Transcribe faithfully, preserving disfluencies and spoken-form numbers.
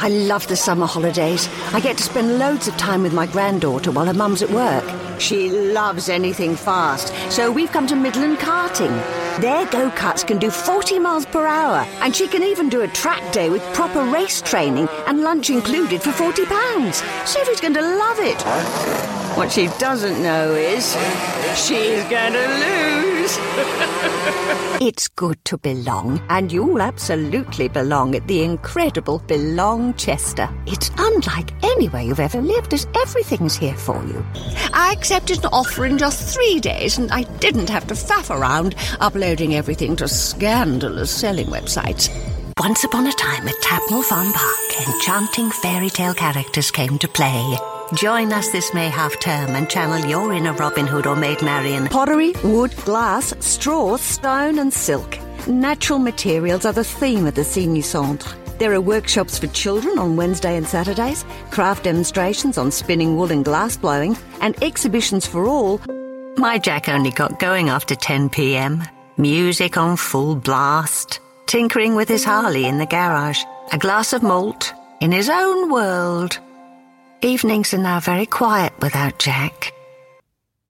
I love the summer holidays. I get to spend loads of time with my granddaughter while her mum's at work. She loves anything fast, so we've come to Midland Karting. Their go-karts can do forty miles per hour, and she can even do a track day with proper race training and lunch included for forty pounds. Sophie's going to love it. What she doesn't know is she's going to lose. It's good to belong, and you'll absolutely belong at the incredible Belong Chester. It's unlike anywhere you've ever lived, as everything's here for you. I accepted an offer in just three days, and I didn't have to faff around uploading everything to scandalous selling websites. Once upon a time at Tapnell Farm Park, enchanting fairy tale characters came to play. Join us this May half-term and channel your inner Robin Hood or Maid Marian. Pottery, wood, glass, straw, stone and silk. Natural materials are the theme of the Cine Centre. There are workshops for children on Wednesday and Saturdays, craft demonstrations on spinning wool and glass blowing, and exhibitions for all. My Jack only got going after ten p.m. Music on full blast. Tinkering with his Harley in the garage. A glass of malt in his own world. Evenings are now very quiet without Jack.